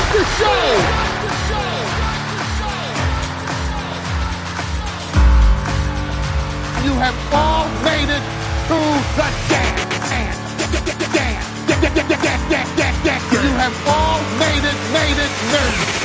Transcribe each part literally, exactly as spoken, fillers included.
the show. You have all made it to the dance. You have all made it, made it, made it.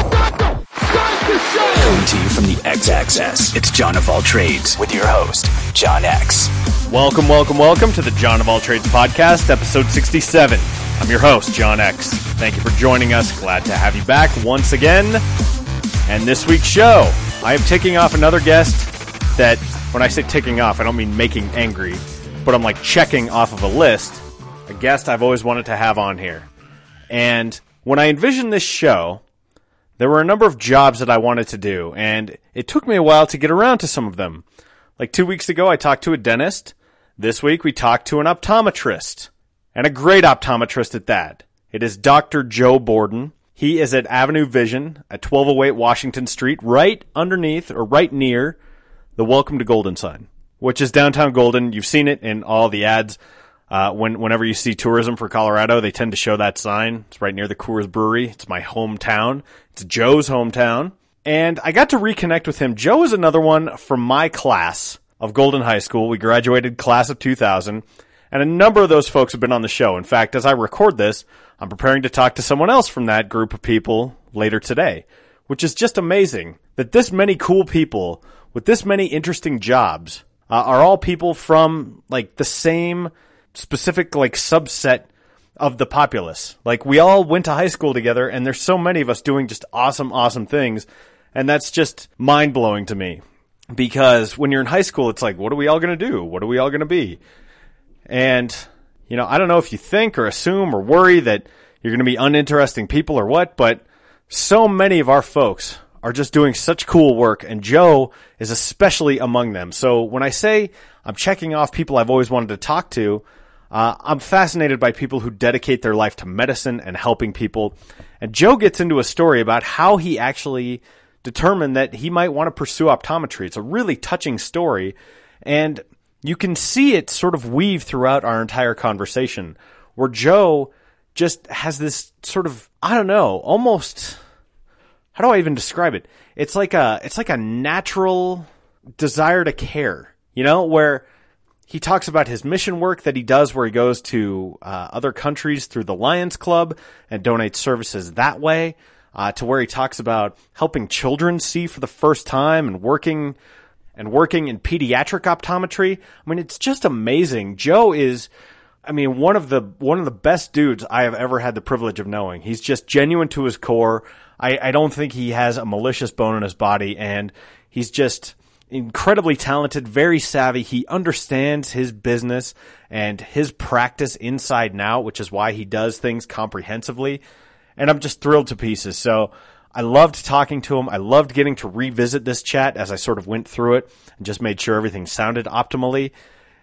Start the show. Coming to you from the X-Axis, it's John of All Trades with your host, John X. Welcome, welcome, welcome to the John of All Trades podcast, episode sixty-seven. I'm your host, John X. Thank you for joining us. Glad to have you back once again. And this week's show, I am ticking off another guest that, when I say ticking off, I don't mean making angry, but I'm like checking off of a list, a guest I've always wanted to have on here. And when I envisioned this show, there were a number of jobs that I wanted to do, and it took me a while to get around to some of them. Like two weeks ago, I talked to a dentist. This week, we talked to an optometrist, and a great optometrist at that. It is Doctor Joe Borden. He is at Avenue Vision at twelve oh eight Washington Street, right underneath, or right near, the Welcome to Golden sign, which is downtown Golden. You've seen it in all the ads. Uh, when, whenever you see tourism for Colorado, they tend to show that sign. It's right near the Coors Brewery. It's my hometown. It's Joe's hometown. And I got to reconnect with him. Joe is another one from my class of Golden High School. We graduated class of two thousand. And a number of those folks have been on the show. In fact, as I record this, I'm preparing to talk to someone else from that group of people later today, which is just amazing that this many cool people with this many interesting jobs uh, are all people from like the same specific like subset of the populace. Like we all went to high school together, and there's so many of us doing just awesome, awesome things. And that's just mind blowing to me, because when you're in high school, it's like, what are we all going to do? What are we all going to be? And, you know, I don't know if you think or assume or worry that you're going to be uninteresting people or what, but so many of our folks are just doing such cool work, and Joe is especially among them. So when I say I'm checking off people I've always wanted to talk to, uh, I'm fascinated by people who dedicate their life to medicine and helping people. And Joe gets into a story about how he actually determined that he might want to pursue optometry. It's a really touching story, and you can see it sort of weave throughout our entire conversation, where Joe just has this sort of, I don't know, almost, how do I even describe it? It's like a, it's like a natural desire to care, you know, where he talks about his mission work that he does, where he goes to uh, other countries through the Lions Club and donates services that way, uh, to where he talks about helping children see for the first time and working and working in pediatric optometry. I mean, it's just amazing. Joe is, I mean, one of the one of the best dudes I have ever had the privilege of knowing. He's just genuine to his core. I, I don't think he has a malicious bone in his body, and he's just incredibly talented, very savvy. He understands his business and his practice inside and out, which is why he does things comprehensively. And I'm just thrilled to pieces. So I loved talking to him. I loved getting to revisit this chat as I sort of went through it and just made sure everything sounded optimally.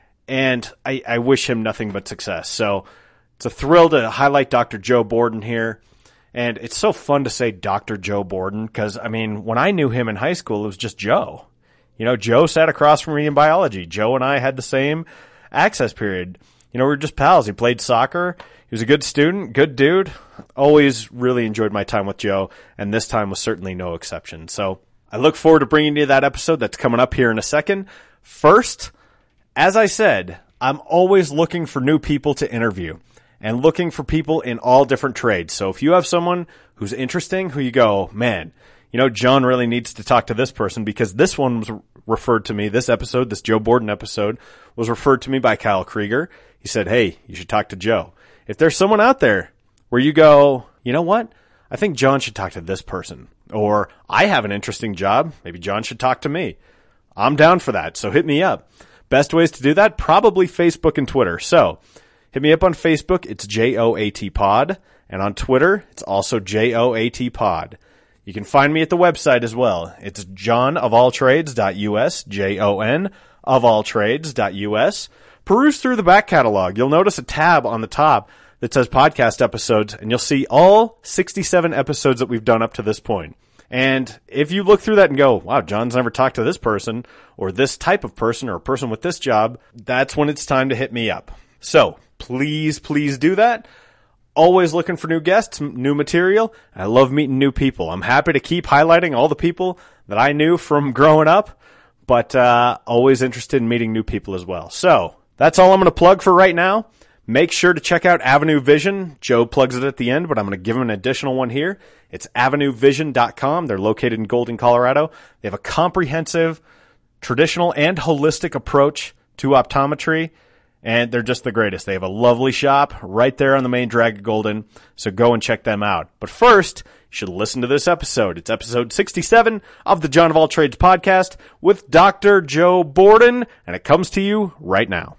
And I, I wish him nothing but success. So it's a thrill to highlight Doctor Joe Borden here. And it's so fun to say Doctor Joe Borden, because, I mean, when I knew him in high school, it was just Joe. You know, Joe sat across from me in biology. Joe and I had the same access period. You know, we were just pals. He played soccer. He was a good student, good dude. Always really enjoyed my time with Joe, and this time was certainly no exception. So I look forward to bringing you that episode that's coming up here in a second. First, as I said, I'm always looking for new people to interview and looking for people in all different trades. So if you have someone who's interesting, who you go, man, you know, John really needs to talk to this person, because this one was referred to me, this episode, this Joe Borden episode, was referred to me by Kyle Krieger. He said, hey, you should talk to Joe. If there's someone out there where you go, you know what, I think John should talk to this person, or I have an interesting job, maybe John should talk to me, I'm down for that, so hit me up. Best ways to do that, probably Facebook and Twitter. So hit me up on Facebook, it's J O A T Pod, and on Twitter, it's also J O A T Pod. You can find me at the website as well. It's john of all trades dot U S, J O N of all trades dot U S. Peruse through the back catalog. You'll notice a tab on the top that says podcast episodes, and you'll see all sixty-seven episodes that we've done up to this point. And if you look through that and go, wow, John's never talked to this person or this type of person or a person with this job, that's when it's time to hit me up. So please, please do that. always looking for new guests, new material. I love meeting new people. I'm happy to keep highlighting all the people that I knew from growing up, but uh, always interested in meeting new people as well. So that's all I'm going to plug for right now. Make sure to check out Avenue Vision. Joe plugs it at the end, but I'm going to give him an additional one here. It's avenue vision dot com. They're located in Golden, Colorado. They have a comprehensive, traditional, and holistic approach to optometry, and they're just the greatest. They have a lovely shop right there on the main drag of Golden, so go and check them out. But first, you should listen to this episode. It's episode sixty-seven of the John of All Trades podcast with Doctor Joe Borden, and it comes to you right now.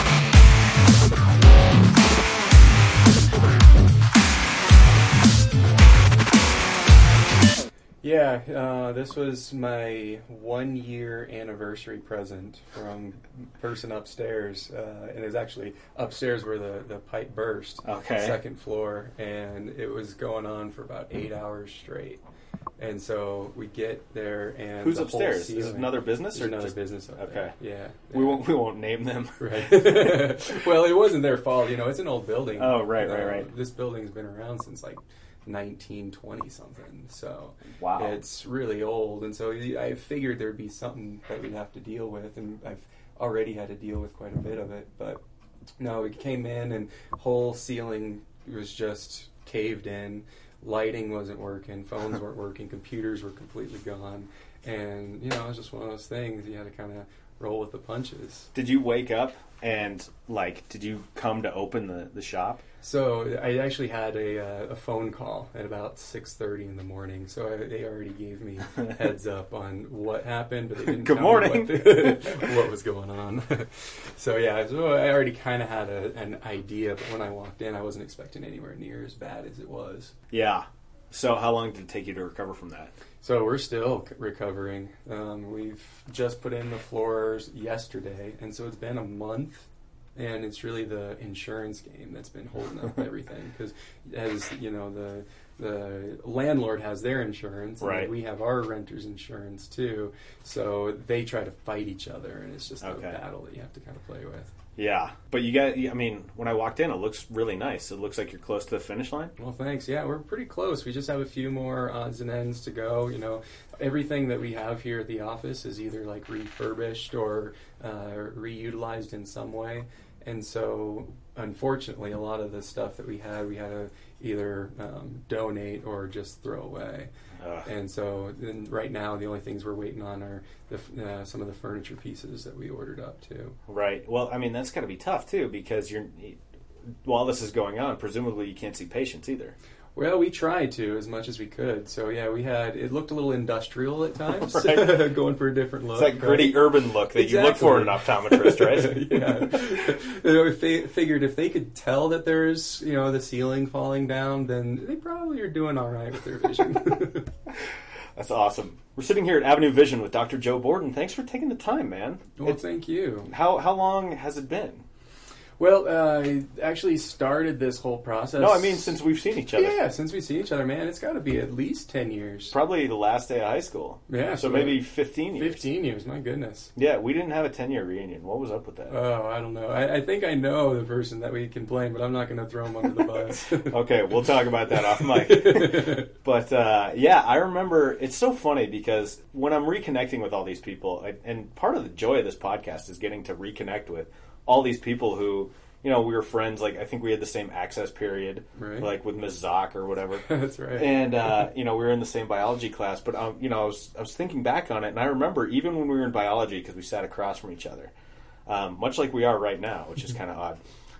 Yeah, uh, this was my one-year anniversary present from person upstairs, uh, and it was actually upstairs where the, the pipe burst, Okay. second floor, and it was going on for about eight hours straight. And so we get there, and Who's the upstairs? whole Is it ceiling- another business There's or another just- business up Okay. there. Yeah, We won't we won't name them. right. Well, it wasn't their fault. You know, it's an old building. Oh, right, Uh, right, right. This building's been around since like nineteen twenty something. So Wow. it's really old, and so I figured there'd be something that we'd have to deal with, and I've already had to deal with quite a bit of it. But no, we came in, and whole ceiling was just caved in. Lighting wasn't working, phones weren't working, computers were completely gone, and you know, it was just one of those things. You had to kind of roll with the punches. Did you wake up and, like, did you come to open the, the shop? So I actually had a, uh, a phone call at about six thirty in the morning. So I, they already gave me heads up on what happened, but they didn't Good tell morning. me what, the, what was going on. So yeah, so I already kind of had a, an idea, but when I walked in, I wasn't expecting anywhere near as bad as it was. Yeah. So how long did it take you to recover from that? So we're still c- recovering. Um, we've just put in the floors yesterday, and so it's been a month. And it's really the insurance game that's been holding up everything, because as you know, the the landlord has their insurance, and Right. we have our renter's insurance too. So they try to fight each other, and it's just Okay. a battle that you have to kind of play with. Yeah. But you got, I mean, when I walked in, it looks really nice. It looks like you're close to the finish line. Well, thanks. Yeah, we're pretty close. We just have a few more odds and ends to go. You know, everything that we have here at the office is either like refurbished or uh, reutilized in some way. And so, unfortunately, a lot of the stuff that we had, we had to either um, donate or just throw away. Ugh. And so, then right now, the only things we're waiting on are the, f- uh, some of the furniture pieces that we ordered up too. Right. Well, I mean, that's got to be tough, too, because you're, while this is going on, presumably you can't see patients either. Well, we tried to as much as we could. So yeah, we had, it looked a little industrial at times, Right. going for a different look. It's that gritty urban look that you look for in an optometrist, right? Yeah. You know, if they figured if they could tell that there's, you know, the ceiling falling down, then they probably are doing all right with their vision. That's awesome. We're sitting here at Avenue Vision with Doctor Joe Borden. Thanks for taking the time, man. Well, It's- thank you. How how long has it been? Well, uh, I actually started this whole process. No, I mean since we've seen each other. Yeah, since we see each other, man, it's got to be at least ten years. Probably the last day of high school. Yeah, So so maybe fifteen years. Fifteen years, my goodness. Yeah, we didn't have a ten-year reunion. What was up with that? Oh, I don't know. I, I think I know the person that we can blame, but I'm not going to throw him under the bus. Okay, we'll talk about that off mic. But uh, yeah, I remember. It's so funny because when I'm reconnecting with all these people, I, and part of the joy of this podcast is getting to reconnect with all these people who, you know, we were friends. Like I think we had the same access period, Right. like with Miz Zock or whatever. That's right. And uh, you know, we were in the same biology class. But um, you know, I was I was thinking back on it, and I remember even when we were in biology because we sat across from each other, um, much like we are right now, which is kind of odd.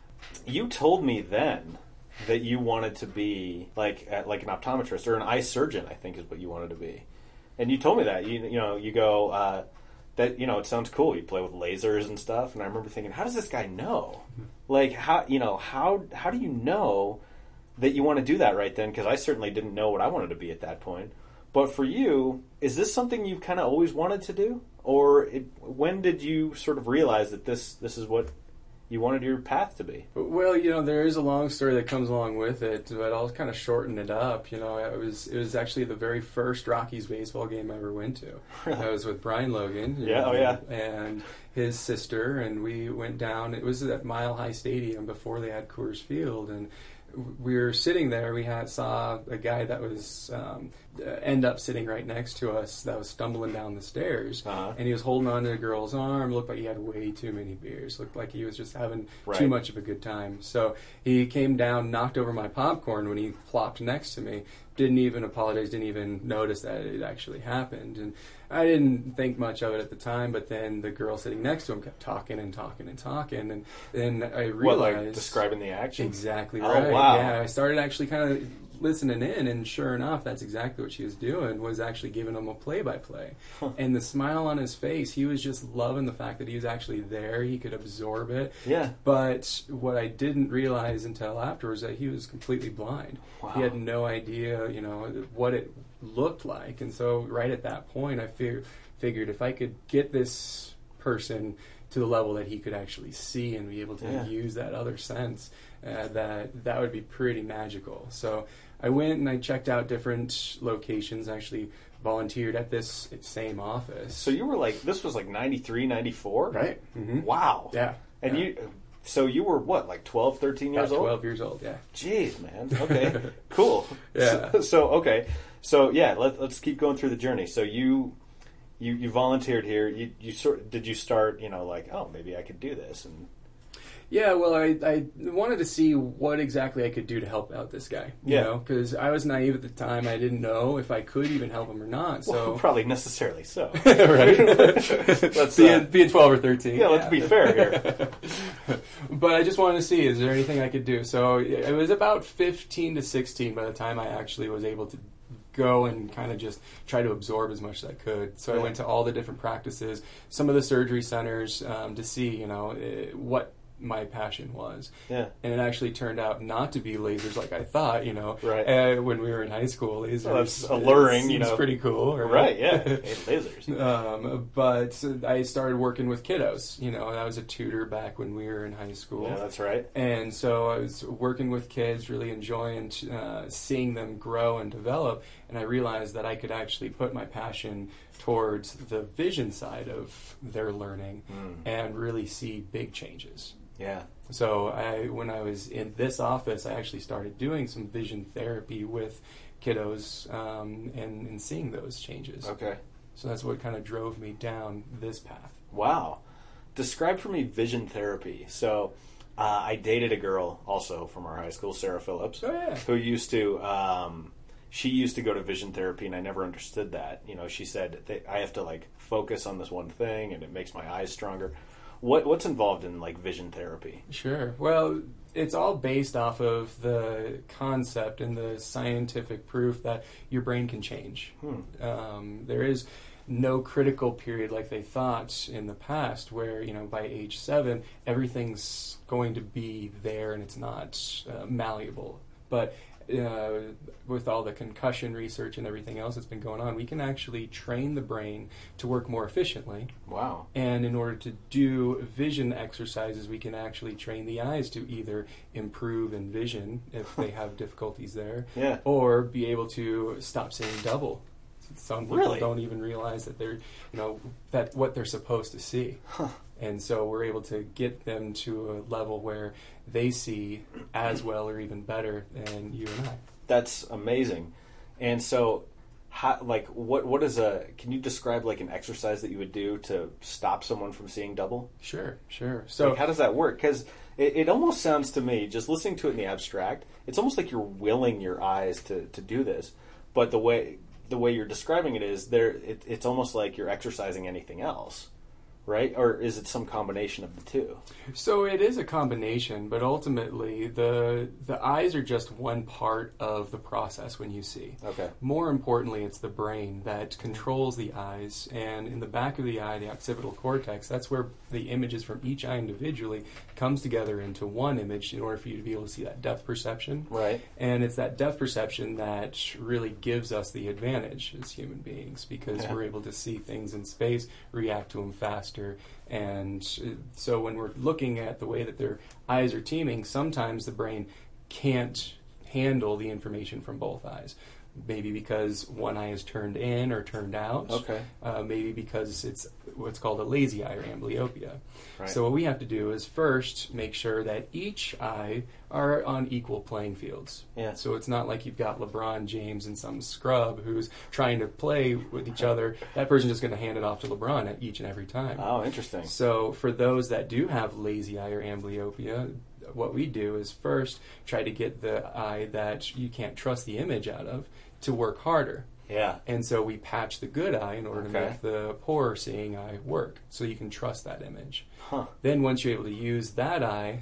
You told me then that you wanted to be like at, like an optometrist or an eye surgeon, I think is what you wanted to be. And you told me that. You you know, you go uh, that you know, it sounds cool. You play with lasers and stuff, and I remember thinking, how does this guy know? Like how, you know, how how do you know that you want to do that right then? Because I certainly didn't know what I wanted to be at that point. But for you, is this something you've kind of always wanted to do? Or it, when did you sort of realize that this this is what you wanted your path to be? Well, you know, there is a long story that comes along with it, but I'll kind of shorten it up. You know, it was it was actually the very first Rockies baseball game I ever went to. I was with Brian Logan. you Yeah, know, oh yeah. And his sister, and we went down. It was at Mile High Stadium before they had Coors Field, and we were sitting there. We had saw a guy that was um, end up sitting right next to us that was stumbling down the stairs, Uh-huh. and he was holding on to a girl's arm. Looked like he had way too many beers. Looked like he was just having Right. too much of a good time. So he came down, knocked over my popcorn when he plopped next to me. Didn't even apologize. Didn't even notice that it actually happened. And I didn't think much of it at the time. But then the girl sitting next to him kept talking and talking and talking, and then I realized What, like describing the action? exactly Oh, right. wow. Yeah, I started actually kind of listening in, and sure enough, that's exactly what she was doing, was actually giving him a play-by-play. Huh. And the smile on his face, he was just loving the fact that he was actually there, he could absorb it. Yeah. But what I didn't realize until afterwards, that he was completely blind. Wow. He had no idea, you know, what it looked like. And so right at that point, I fig- figured if I could get this person to the level that he could actually see and be able to Yeah. use that other sense, uh, that that would be pretty magical. So I went and I checked out different locations, actually volunteered at this same office. So you were like, this was like ninety-three, ninety-four? Right. Mm-hmm. Wow. Yeah. And yeah. you, so you were what, like twelve, thirteen years About old? twelve years old, yeah. Jeez, man. Okay, cool. Yeah. So, so okay, so yeah, let, let's keep going through the journey. So you, you, you volunteered here. You, you sort did you start? You know, like, oh, maybe I could do this. And Yeah, well, I, I wanted to see what exactly I could do to help out this guy. You Yeah. know, because I was naive at the time. I didn't know if I could even help him or not. So well, probably necessarily so. right. Let's being, uh, being twelve or thirteen. yeah, let's be fair here. But I just wanted to see, is there anything I could do? So it was about fifteen to sixteen by the time I actually was able to go and kind of just try to absorb as much as I could. So Yeah. I went to all the different practices, some of the surgery centers, um, to see, you know, eh, what my passion was. Yeah. And it actually turned out not to be lasers like I thought, you know. Right. Uh, when we were in high school, lasers. Well, that's alluring, seems you know. pretty cool. Right. Yeah. Hey, lasers. Um, but I started working with kiddos. You know, I was a tutor back when we were in high school. Yeah, that's right. And so I was working with kids, really enjoying uh, seeing them grow and develop. And I realized that I could actually put my passion towards the vision side of their learning Mm. and really see big changes. Yeah. So I, when I was in this office, I actually started doing some vision therapy with kiddos um, and, and seeing those changes. Okay. So that's what kind of drove me down this path. Wow. Describe for me vision therapy. So, uh, I dated a girl also from our high school, Sarah Phillips, Oh, yeah. who used to. Um, she used to go to vision therapy, and I never understood that. You know, she said that I have to like focus on this one thing, and it makes my eyes stronger. What what's involved in like vision therapy? Sure. Well, it's all based off of the concept and the scientific proof that your brain can change. Hmm. Um, there is no critical period like they thought in the past where, you know, by age seven, everything's going to be there and it's not uh, malleable. But uh, with all the concussion research and everything else that's been going on, we can actually train the brain to work more efficiently. Wow. And in order to do vision exercises, we can actually train the eyes to either improve in vision if they have difficulties there, Yeah. or be able to stop seeing double. Some people Really? don't even realize that they're, you know, that what they're supposed to see. Huh. And so we're able to get them to a level where they see as well or even better than you and I. That's amazing. And so, how, like, what what is a? Can you describe like an exercise that you would do to stop someone from seeing double? Sure, sure. So Like, how does that work? Because it, it almost sounds to me, just listening to it in the abstract, it's almost like you're willing your eyes to, to do this. But the way the way you're describing it is, there, it, it's almost like you're exercising anything else, right? Or is it some combination of the two? So it is a combination, but ultimately the the eyes are just one part of the process when you see. Okay. More importantly, it's the brain that controls the eyes, and in the back of the eye, the occipital cortex, that's where the images from each eye individually comes together into one image in order for you to be able to see that depth perception. Right. And it's that depth perception that really gives us the advantage as human beings, because Yeah. we're able to see things in space, react to them faster. And uh, so when we're looking at the way that their eyes are teaming, sometimes the brain can't handle the information from both eyes. Maybe because one eye is turned in or turned out. Okay. Uh, maybe because it's what's called a lazy eye or amblyopia. Right. So what we have to do is first make sure that each eye are on equal playing fields. Yeah. So it's not like you've got LeBron James and some scrub who's trying to play with each other. That person's just going to hand it off to LeBron at each and every time. Oh, interesting. So for those that do have lazy eye or amblyopia, what we do is first try to get the eye that you can't trust the image out of to work harder. Yeah. And so we patch the good eye in order Okay. to make the poor seeing eye work, so you can trust that image. Huh. Then once you're able to use that eye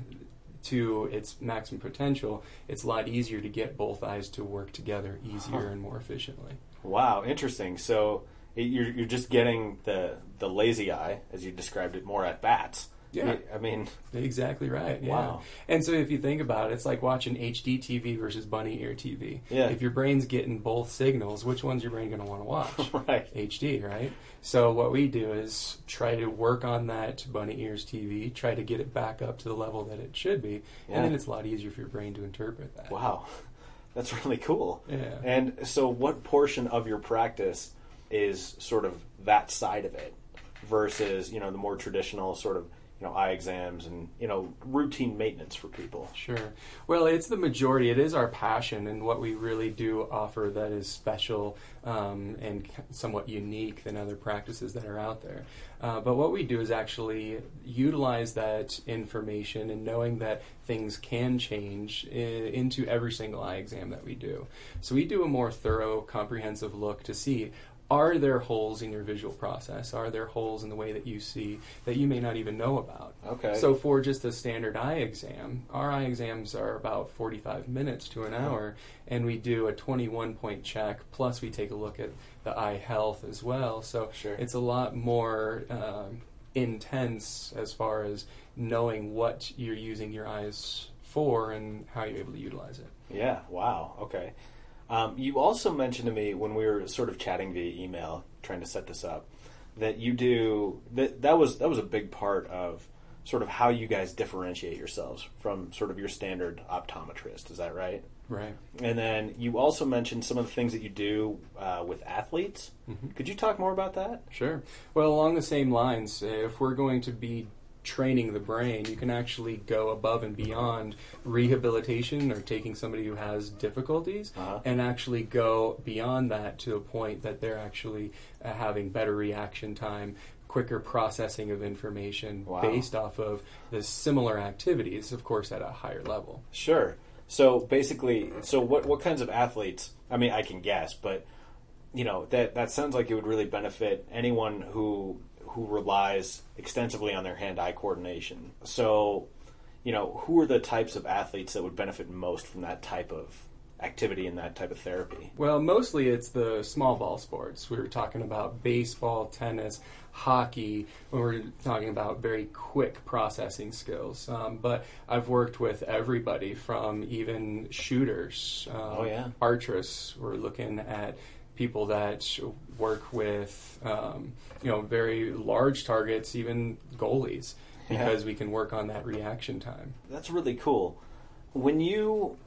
to its maximum potential, it's a lot easier to get both eyes to work together easier Huh. and more efficiently. Wow, interesting. So it, you're you're just getting the the lazy eye, as you described it, more at bats. Yeah. I mean, Exactly right. Yeah. Wow. And so if you think about it, it's like watching H D T V versus bunny ear T V. Yeah. If your brain's getting both signals, which one's your brain going to want to watch? right. H D, right? So what we do is try to work on that bunny ears T V, try to get it back up to the level that it should be, Yeah. and then it's a lot easier for your brain to interpret that. Wow, that's really cool. Yeah. And so, what portion of your practice is sort of that side of it versus, you know, the more traditional sort of, you know, eye exams and, you know, routine maintenance for people? Sure. Well, it's the majority. It is our passion and what we really do offer that is special um, and somewhat unique than other practices that are out there. Uh, but what we do is actually utilize that information and knowing that things can change I- into every single eye exam that we do. So we do a more thorough, comprehensive look to see, are there holes in your visual process? Are there holes in the way that you see that you may not even know about? Okay. So for just a standard eye exam, our eye exams are about forty-five minutes to an hour, and we do a twenty-one point check, plus we take a look at the eye health as well. So Sure. it's a lot more um, intense as far as knowing what you're using your eyes for and how you're able to utilize it. Yeah, wow, okay. Um, you also mentioned to me when we were sort of chatting via email, trying to set this up, that you do that. That was that was a big part of sort of how you guys differentiate yourselves from sort of your standard optometrist. Is that right? Right. And then you also mentioned some of the things that you do uh, with athletes. Mm-hmm. Could you talk more about that? Sure. Well, along the same lines, if we're going to be training the brain, you can actually go above and beyond rehabilitation or taking somebody who has difficulties Uh-huh. and actually go beyond that to a point that they're actually uh, having better reaction time, quicker processing of information Wow. based off of the similar activities, of course, at a higher level. Sure. So basically, so what what kinds of athletes? I mean, I can guess, but you know that that sounds like it would really benefit anyone who who relies extensively on their hand-eye coordination. So, you know, who are the types of athletes that would benefit most from that type of activity and that type of therapy? Well, mostly it's the small ball sports. We were talking about baseball, tennis, hockey, when we're talking about very quick processing skills. Um, but I've worked with everybody from even shooters, um, Oh, yeah. archers. We're looking at people that work with, um, you know, very large targets, even goalies, because Yeah. we can work on that reaction time. That's really cool. When you,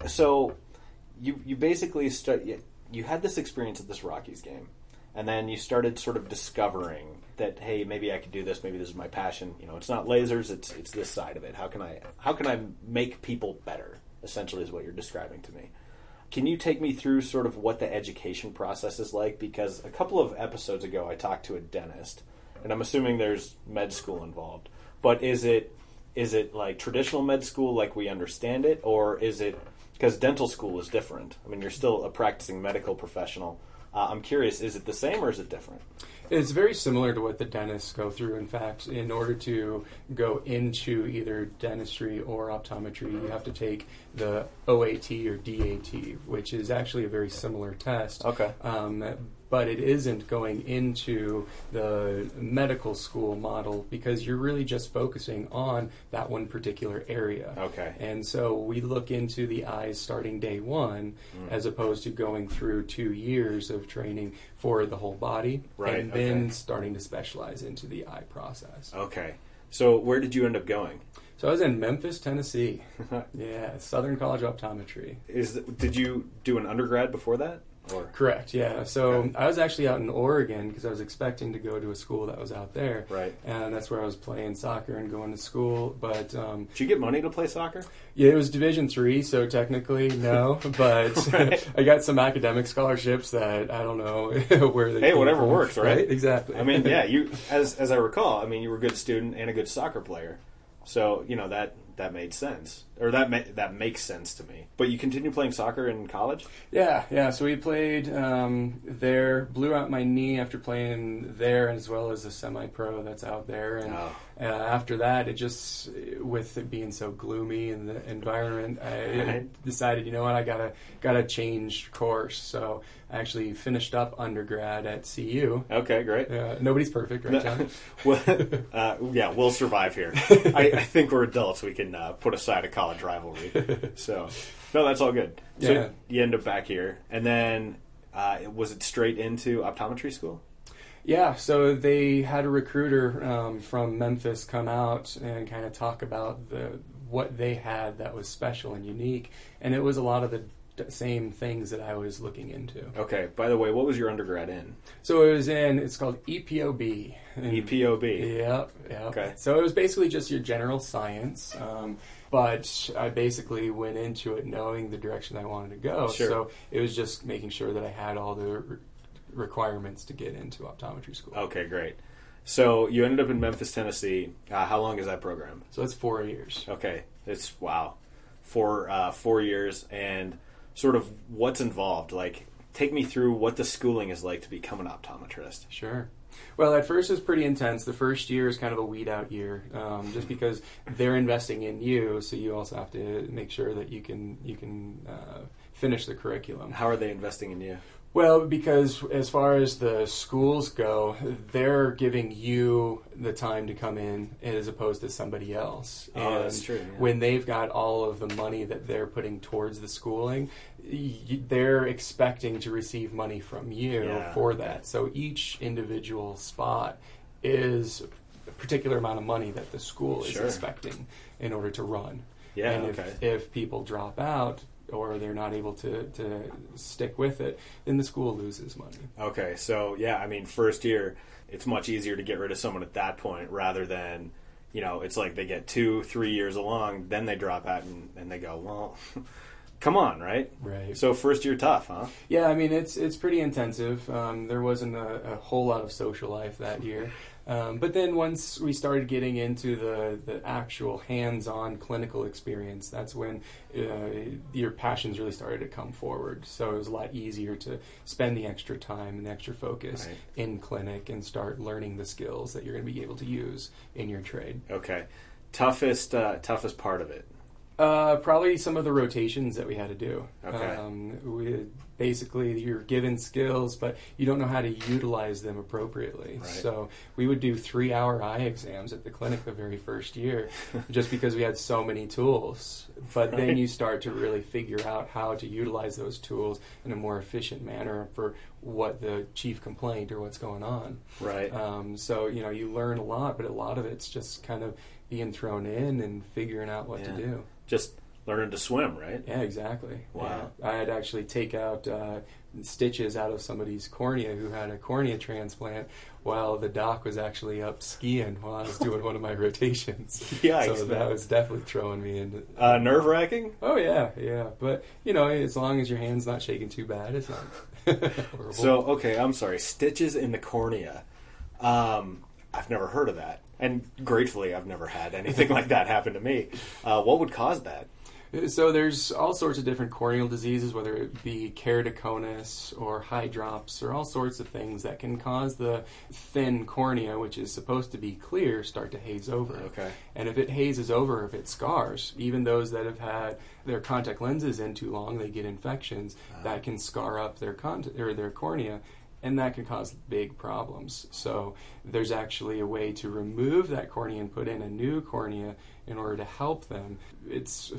so you you basically start, you, you had this experience at this Rockies game, and then you started sort of discovering that, hey, maybe I could do this. Maybe this is my passion. You know, it's not lasers. It's it's this side of it. How can I how can I make people better? Essentially, is what you're describing to me. Can you take me through sort of what the education process is like? Because a couple of episodes ago, I talked to a dentist, and I'm assuming there's med school involved. But is it is it like traditional med school, like we understand it, or is it because dental school is different? I mean, you're still a practicing medical professional. Uh, I'm curious, is it the same or is it different? It's very similar to what the dentists go through. In fact, in order to go into either dentistry or optometry, you have to take the O A T or D A T, which is actually a very similar test. Okay. Um, but it isn't going into the medical school model because you're really just focusing on that one particular area. Okay. And so we look into the eyes starting day one Mm. as opposed to going through two years of training for the whole body Right, and then okay. starting to specialize into the eye process. Okay. So where did you end up going? So I was in Memphis, Tennessee. Yeah, Southern College of Optometry. Is did you do an undergrad before that? Or? Correct, yeah. So Okay. I was actually out in Oregon because I was expecting to go to a school that was out there. Right. And that's where I was playing soccer and going to school. But um, Did you get money to play soccer? yeah, it was Division three, so technically no. But Right. I got some academic scholarships that I don't know where they Hey, came whatever from. works, right? Exactly. I mean, yeah, you as as I recall, I mean, you were a good student and a good soccer player, so you know that that made sense, or that ma- that makes sense to me. But you continued playing soccer in college? Yeah, yeah. So we played um, there, blew out my knee after playing there, as well as the semi-pro that's out there. And Oh. uh, after that, it just, with it being so gloomy in the environment, I Right. decided, you know what, I gotta gotta change course. So I actually finished up undergrad at C U. Okay, great. Uh, nobody's perfect, right, John? well, uh, yeah, we'll survive here. I, I think we're adults. We can uh, put aside a college rivalry. So, no, that's all good. So Yeah. you end up back here, and then uh, was it straight into optometry school? Yeah, so they had a recruiter um, from Memphis come out and kind of talk about the what they had that was special and unique, and it was a lot of the d- same things that I was looking into. Okay. By the way, what was your undergrad in? So it was in, it's called E P O B. And- E P O B. Yep, yep. Okay. So it was basically just your general science, um, but I basically went into it knowing the direction I wanted to go. Sure. So it was just making sure that I had all the re- requirements to get into optometry school. Okay, great. So you ended up in Memphis, Tennessee. Uh, how long is that program? So it's four years. Okay, it's wow, four uh, four years, and sort of what's involved. Like, take me through what the schooling is like to become an optometrist. Sure. Well, at first it's pretty intense. The first year is kind of a weed out year, um, just because they're investing in you, so you also have to make sure that you can you can uh, finish the curriculum. How are they investing in you? Well, because as far as the schools go, they're giving you the time to come in as opposed to somebody else. Oh, And that's true, yeah. when they've got all of the money that they're putting towards the schooling, y- they're expecting to receive money from you Yeah. for that. So each individual spot is a particular amount of money that the school is Sure. expecting in order to run. Yeah, and okay. if, if people drop out, or they're not able to, to stick with it, then the school loses money. Okay, so yeah, I mean, first year, it's much easier to get rid of someone at that point rather than, you know, it's like they get two, three years along, then they drop out and, and they go, well, come on, right? Right. So first year tough, huh? Yeah, I mean, it's it's pretty intensive. Um, there wasn't a, a whole lot of social life that year. Um, but then once we started getting into the, the actual hands-on clinical experience, that's when uh, your passions really started to come forward. So it was a lot easier to spend the extra time and extra focus Right. in clinic and start learning the skills that you're going to be able to use in your trade. Okay. Toughest, uh, toughest part of it. Uh, probably some of the rotations that we had to do. Okay. Um, we basically you're given skills, but you don't know how to utilize them appropriately. Right. So we would do three-hour eye exams at the clinic the very first year, just because we had so many tools. But Right. then you start to really figure out how to utilize those tools in a more efficient manner for what the chief complaint or what's going on. Right. Um, so you know you learn a lot, but a lot of it's just kind of being thrown in and figuring out what Yeah. to do. Just learning to swim, right? Yeah, exactly. Wow. Yeah. I had to actually take out uh, stitches out of somebody's cornea who had a cornea transplant while the doc was actually up skiing while I was doing one of my rotations. Yikes, so that man. was definitely throwing me into... Uh, nerve-wracking? Oh, yeah, yeah. But, you know, as long as your hand's not shaking too bad, it's not horrible. So, okay, I'm sorry. Stitches in the cornea. Um, I've never heard of that. And gratefully, I've never had anything like that happen to me. Uh, what would cause that? So there's all sorts of different corneal diseases, whether it be keratoconus or hydrops or all sorts of things that can cause the thin cornea, which is supposed to be clear, start to haze over. Okay. And if it hazes over, if it scars, even those that have had their contact lenses in too long, they get infections that can scar up their con- or their cornea. And that can cause big problems. So there's actually a way to remove that cornea and put in a new cornea in order to help them. It's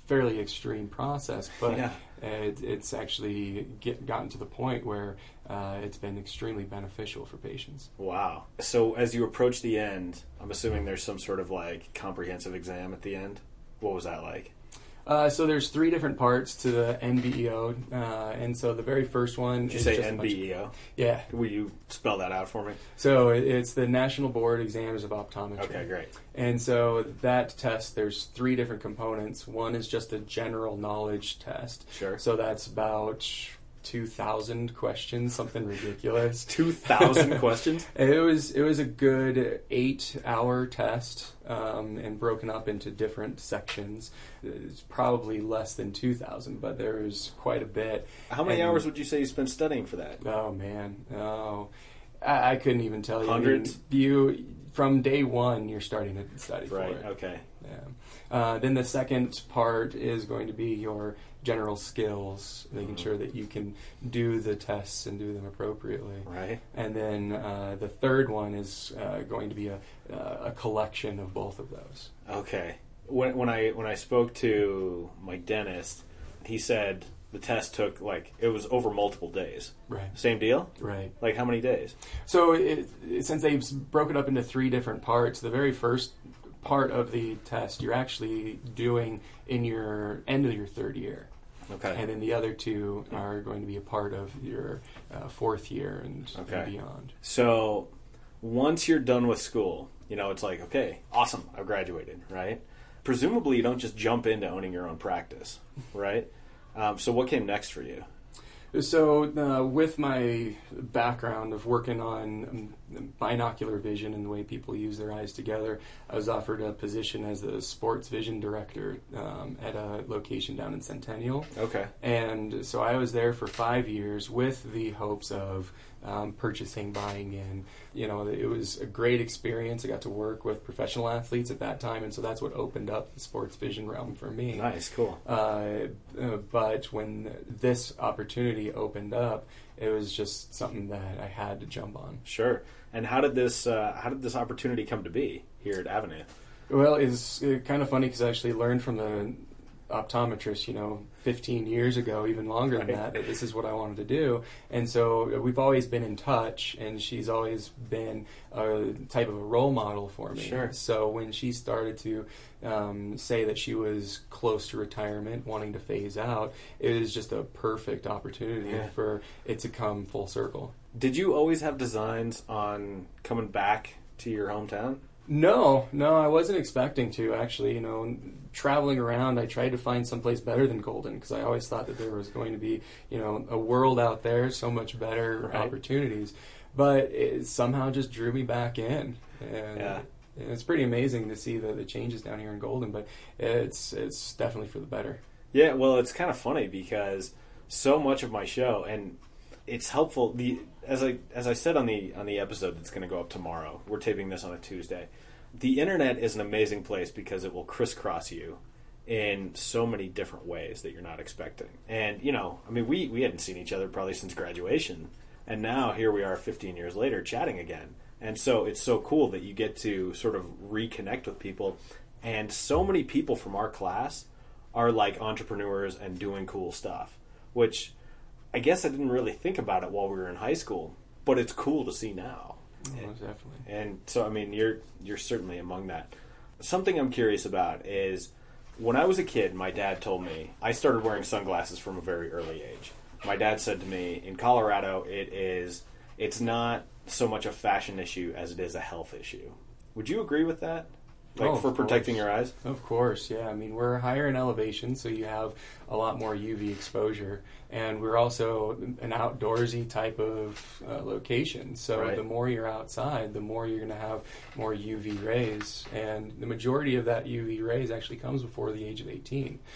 fairly extreme process, but Yeah. it, it's actually get, gotten to the point where uh, it's been extremely beneficial for patients. Wow. So as you approach the end, I'm assuming there's some sort of like comprehensive exam at the end. What was that like? Uh, so there's three different parts to the N B E O, uh, and so the very first one Did you is say just a N bunch B E O? of- yeah. Will you spell that out for me? So it- it's the National Board Exams of Optometry. Okay, great. And so that test, there's three different components. One is just a general knowledge test. Sure. So that's about two thousand questions, something ridiculous. two thousand questions? It was it was a good eight-hour test, um, and broken up into different sections. It's probably less than two thousand, but there was quite a bit. How many And- hours would you say you spent studying for that? Oh man, oh, I, I couldn't even tell you. Hundreds? I mean, you from day one, you're starting to study Right, for it. okay. Yeah. Uh, then the second part is going to be your general skills, making Mhm. sure that you can do the tests and do them appropriately. Right. And then uh, the third one is uh, going to be a, uh, a collection of both of those. Okay. When when I when I spoke to my dentist, he said the test took like it was over multiple days. Right. Same deal? Right. Like how many days? So it, it, since they broke it up into three different parts, the very first part of the test you're actually doing in your end of your third year. Okay. And then the other two are going to be a part of your uh, fourth year and, Okay. and beyond. So once you're done with school, you know, it's like, okay, awesome, I've graduated, right? Presumably you don't just jump into owning your own practice, right? Um, so what came next for you? So uh, with my background of working on um, binocular vision and the way people use their eyes together, I was offered a position as the sports vision director um, at a location down in Centennial. Okay. And so I was there for five years with the hopes of um, purchasing, buying in. You know, it was a great experience. I got to work with professional athletes at that time, and so that's what opened up the sports vision realm for me. Nice, cool. Uh, uh, but when this opportunity opened up, it was just something that I had to jump on. Sure. And how did this uh, how did this opportunity come to be here at Avenue? Well, it's uh, kind of funny because I actually learned from the optometrist, you know, fifteen years ago, even longer than Right. that, that this is what I wanted to do. And so we've always been in touch, and she's always been a type of a role model for me. Sure. So when she started to um, say that she was close to retirement, wanting to phase out, it was just a perfect opportunity Yeah. for it to come full circle. Did you always have designs on coming back to your hometown? No, no, I wasn't expecting to, actually. You know, traveling around, I tried to find someplace better than Golden because I always thought that there was going to be, you know, a world out there, so much better Right. opportunities. But it somehow just drew me back in. And Yeah. it's pretty amazing to see the, the changes down here in Golden, but it's it's definitely for the better. Yeah, well, it's kind of funny because so much of my show, and it's helpful. The as I as I said on the on the episode that's going to go up tomorrow. We're taping this on a Tuesday. The internet is an amazing place because it will crisscross you in so many different ways that you're not expecting. And you know, I mean, we we hadn't seen each other probably since graduation, and now here we are, fifteen years later, chatting again. And so it's so cool that you get to sort of reconnect with people. And so many people from our class are like entrepreneurs and doing cool stuff, which I guess I didn't really think about it while we were in high school, but it's cool to see now. Oh, most definitely. And so, I mean, you're you're certainly among that. Something I'm curious about is when I was a kid, my dad told me I started wearing sunglasses from a very early age. My dad said to me, in Colorado, it is it's not so much a fashion issue as it is a health issue. Would you agree with that? Like Oh, for of protecting course. your eyes? Of course, yeah. I mean, we're higher in elevation, so you have a lot more U V exposure. And we're also an outdoorsy type of uh, location. So Right. the more you're outside, the more you're going to have more U V rays. And the majority of that U V rays actually comes before the age of eighteen. Huh.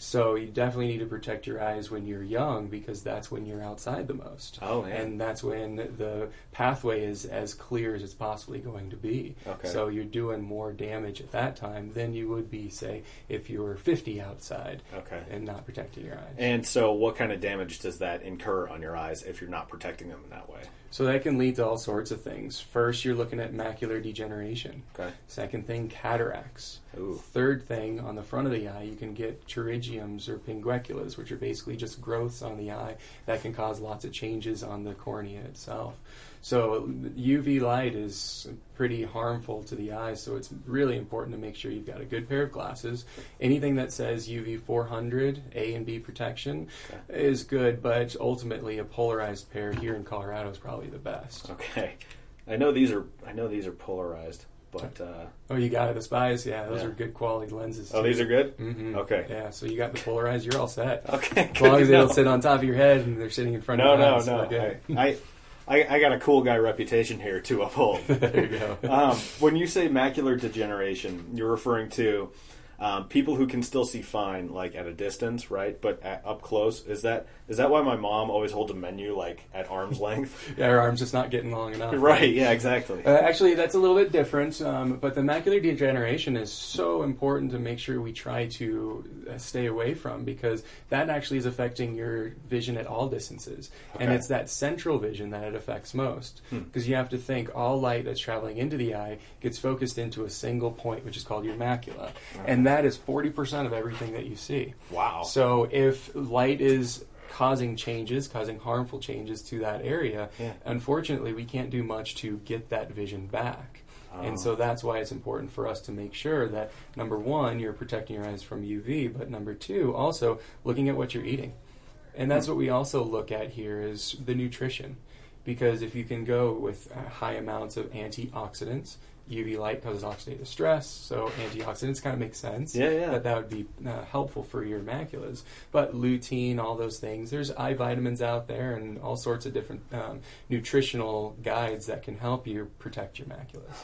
So you definitely need to protect your eyes when you're young because that's when you're outside the most. Oh, man. And that's when the pathway is as clear as it's possibly going to be. Okay. So you're doing more damage at that time than you would be, say, if you were fifty outside Okay. and not protecting your eyes. And so what kind of damage does that incur on your eyes if you're not protecting them in that way? So that can lead to all sorts of things. First, you're looking at macular degeneration. Okay. Second thing, cataracts. Ooh. Third thing, on the front of the eye, you can get pterygiums or pingueculas, which are basically just growths on the eye that can cause lots of changes on the cornea itself. So U V light is pretty harmful to the eyes, so it's really important to make sure you've got a good pair of glasses. Anything that says U V four hundred, A and B protection Okay. is good, but ultimately a polarized pair here in Colorado is probably the best. Okay. I know these are I know these are polarized, but uh, Oh, you got it, the Spies? Yeah, those Yeah. are good quality lenses. oh, too. these are good. Mm-hmm. Okay. Yeah, so you got the polarized, you're all set. Okay. As long as they No. don't sit on top of your head and they're sitting in front No, of your no, eyes. no. we're good. I, I, I got a cool guy reputation here to uphold. There you go. um, when you say macular degeneration, you're referring to um, people who can still see fine, like at a distance, right? But at, up close, is that is that why my mom always holds a menu like at arm's length? Yeah, our arm's just not getting long enough. Right. Yeah. Exactly. Uh, actually, that's a little bit different, um, but the macular degeneration is so important to make sure we try to uh, stay away from because that actually is affecting your vision at all distances. And Okay. it's that central vision that it affects most because you have to think all light that's traveling into the eye gets focused into a single point, which is called your macula. And that is forty percent of everything that you see. Wow. So if light is causing changes, causing harmful changes to that area, Yeah. unfortunately, we can't do much to get that vision back. Oh. And so that's why it's important for us to make sure that, number one, you're protecting your eyes from U V, but number two, also looking at what you're eating. And that's what we also look at here is the nutrition. Because if you can go with uh, high amounts of antioxidants, U V light causes oxidative stress, so antioxidants kind of make sense. Yeah, yeah. That that would be uh, helpful for your maculas. But lutein, all those things, there's eye vitamins out there and all sorts of different um, nutritional guides that can help you protect your maculas.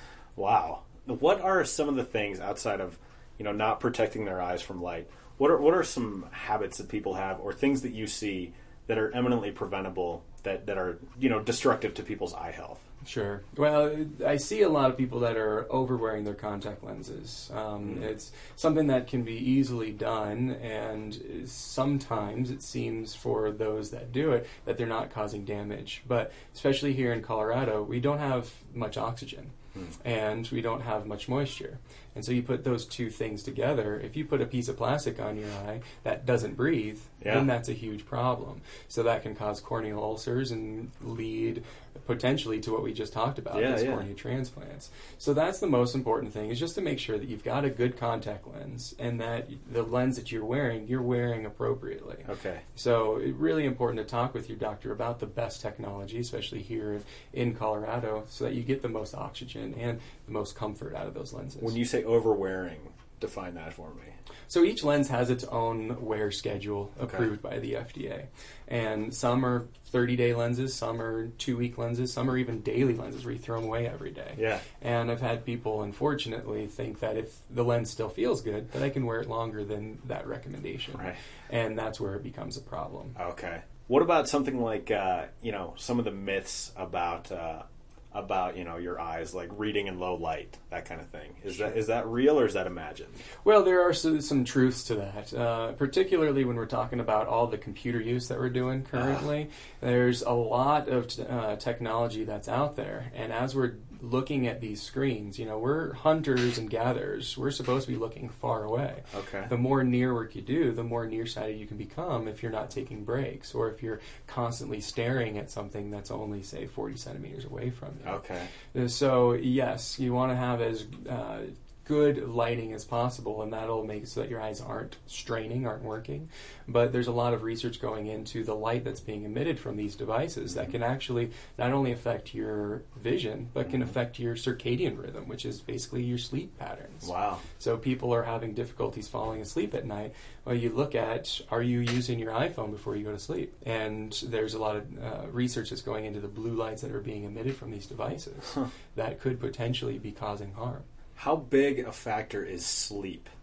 Wow. What are some of the things outside of, you know, not protecting their eyes from light? What are what are some habits that people have or things that you see that are eminently preventable that, that are, you know, destructive to people's eye health? Sure. Well, I see a lot of people that are overwearing their contact lenses. Um, Mm. It's something that can be easily done, and sometimes it seems for those that do it that they're not causing damage. But especially here in Colorado, we don't have much oxygen. And we don't have much moisture. And so you put those two things together. If you put a piece of plastic on your eye that doesn't breathe, Yeah. then that's a huge problem. So that can cause corneal ulcers and lead potentially to what we just talked about, Yeah, these yeah. cornea transplants. So that's the most important thing, is just to make sure that you've got a good contact lens and that the lens that you're wearing, you're wearing appropriately. Okay. So it's really important to talk with your doctor about the best technology, especially here in Colorado, so that you get the most oxygen and the most comfort out of those lenses. When you say overwearing, define that for me. So each lens has its own wear schedule approved by the F D A. And some are thirty-day lenses, some are two-week lenses, some are even daily lenses where you throw them away every day. Yeah. And I've had people, unfortunately, think that if the lens still feels good, that I can wear it longer than that recommendation. Right. And that's where it becomes a problem. Okay. What about something like, uh, you know, some of the myths about, uh, about, you know, your eyes, like reading in low light, that kind of thing? Is that is that real or is that imagined? Well, there are some, some truths to that, uh, particularly when we're talking about all the computer use that we're doing currently. There's a lot of t- uh, technology that's out there, and as we're looking at these screens, you know, we're hunters and gatherers. We're supposed to be looking far away. Okay. The more near work you do, the more nearsighted you can become if you're not taking breaks or if you're constantly staring at something that's only, say, forty centimeters away from you. Okay. Uh, So, yes, you want to have as uh, good lighting as possible, and that'll make it so that your eyes aren't straining, aren't working. But there's a lot of research going into the light that's being emitted from these devices that can actually not only affect your vision, but can affect your circadian rhythm, which is basically your sleep patterns. Wow. So people are having difficulties falling asleep at night. Well, you look at, are you using your iPhone before you go to sleep? And there's a lot of uh, research that's going into the blue lights that are being emitted from these devices that could potentially be causing harm. How big a factor is sleep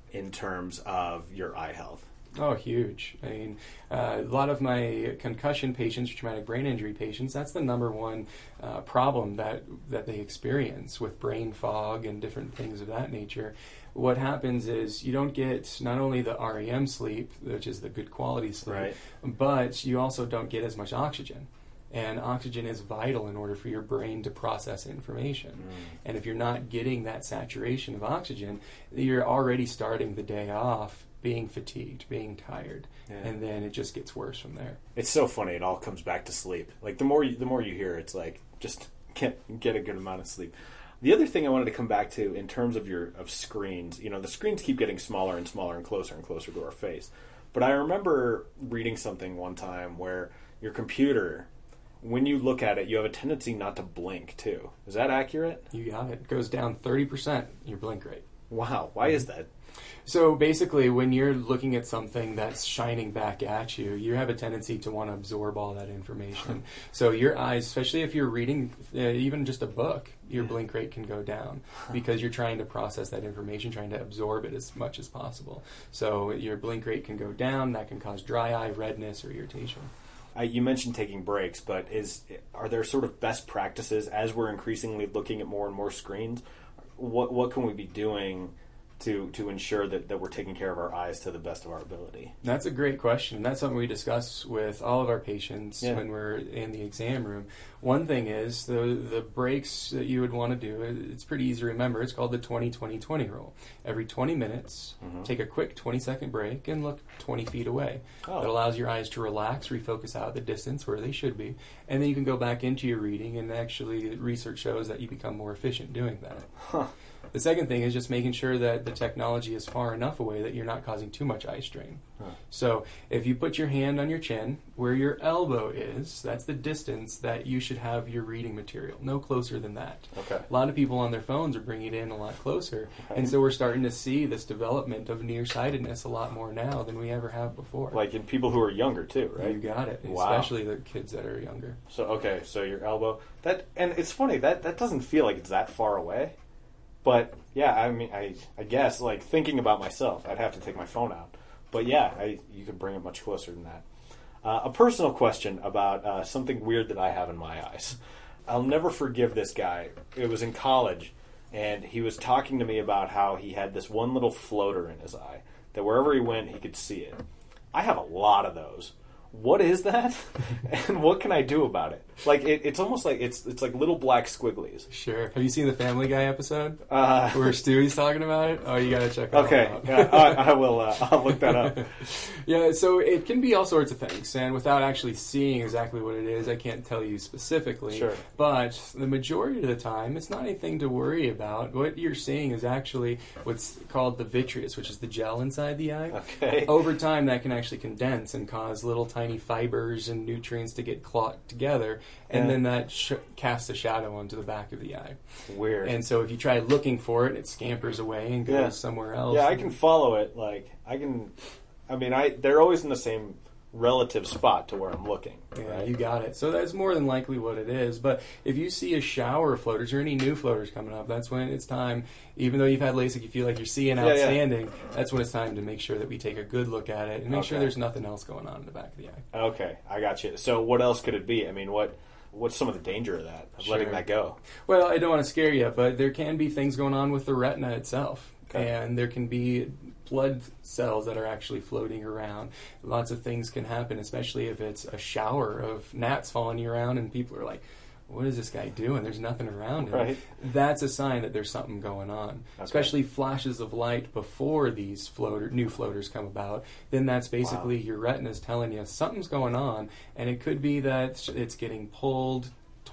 in terms of your eye health? Oh, huge. I mean, uh, a lot of my concussion patients, traumatic brain injury patients, that's the number one uh, problem that, that they experience with brain fog and different things of that nature. What happens is you don't get not only the R E M sleep, which is the good quality sleep, Right. but you also don't get as much oxygen. And oxygen is vital in order for your brain to process information. Mm. And if you're not getting that saturation of oxygen, you're already starting the day off being fatigued, being tired, yeah. and then it just gets worse from there. It's so funny. It all comes back to sleep. Like the more you, the more you hear, it's like just get get a good amount of sleep. The other thing I wanted to come back to in terms of your of screens, you know, the screens keep getting smaller and smaller and closer and closer to our face. But I remember reading something one time where your computer, when you look at it, you have a tendency not to blink too. Is that accurate? You got it. It goes down thirty percent your blink rate. Wow. Why is that? So basically, when you're looking at something that's shining back at you, you have a tendency to want to absorb all that information. So your eyes, especially if you're reading uh, even just a book, your blink rate can go down because you're trying to process that information, trying to absorb it as much as possible. So your blink rate can go down. That can cause dry eye, redness, or irritation. Uh, you mentioned taking breaks, but is are there sort of best practices as we're increasingly looking at more and more screens? What what can we be doing to to ensure that, that we're taking care of our eyes to the best of our ability? That's a great question. That's something we discuss with all of our patients yeah. when we're in the exam room. One thing is the the breaks that you would want to do, it's pretty easy to remember. It's called the twenty twenty twenty rule. Every twenty minutes, mm-hmm. take a quick twenty-second break and look twenty feet away. Oh. That allows your eyes to relax, refocus out the distance where they should be, and then you can go back into your reading, and actually research shows that you become more efficient doing that. Huh. The second thing is just making sure that the technology is far enough away that you're not causing too much eye strain. Huh. So if you put your hand on your chin, where your elbow is, that's the distance that you should have your reading material. No closer than that. Okay. A lot of people on their phones are bringing it in a lot closer. Okay. And so we're starting to see this development of nearsightedness a lot more now than we ever have before. Like in people who are younger too, right? You got it. Wow. Especially the kids that are younger. So, okay, so your elbow. That And it's funny, that, that doesn't feel like it's that far away. But yeah, I mean, I I guess like thinking about myself, I'd have to take my phone out. But yeah, I, you could bring it much closer than that. Uh, a personal question about uh, something weird that I have in my eyes. I'll never forgive this guy. It was in college, and he was talking to me about how he had this one little floater in his eye that wherever he went, he could see it. I have a lot of those. What is that? And what can I do about it? Like it, it's almost like it's it's like little black squigglies. Sure. Have you seen the Family Guy episode uh, where Stewie's talking about it? Oh, you got to check that okay. out. Okay, yeah, I, I will. Uh, I'll look that up. Yeah. So it can be all sorts of things, and without actually seeing exactly what it is, I can't tell you specifically. Sure. But the majority of the time, it's not anything to worry about. What you're seeing is actually what's called the vitreous, which is the gel inside the eye. Okay. Over time, that can actually condense and cause little tiny fibers and nutrients to get clogged together, and yeah. then that sh- casts a shadow onto the back of the eye. Weird. And so if you try looking for it, it scampers away and goes yeah. somewhere else. Yeah, I can follow it. Like I can. I mean, I they're always in the same relative spot to where I'm looking. Yeah, right? you got it. So that's more than likely what it is. But if you see a shower of floaters or any new floaters coming up, that's when it's time, even though you've had LASIK, you feel like you're seeing yeah, outstanding, yeah. that's when it's time to make sure that we take a good look at it and make okay. sure there's nothing else going on in the back of the eye. Okay, I got you. So what else could it be? I mean, what what's some of the danger of that, of Sure. letting that go? Well, I don't want to scare you, but there can be things going on with the retina itself. Okay. And there can be blood cells that are actually floating around. Lots of things can happen, especially if it's a shower of gnats following you around and people are like, what is this guy doing? There's nothing around him. Right. That's a sign that there's something going on. Okay. Especially flashes of light before these floater, new floaters come about. Then that's basically wow. your retina's telling you something's going on, and it could be that it's getting pulled,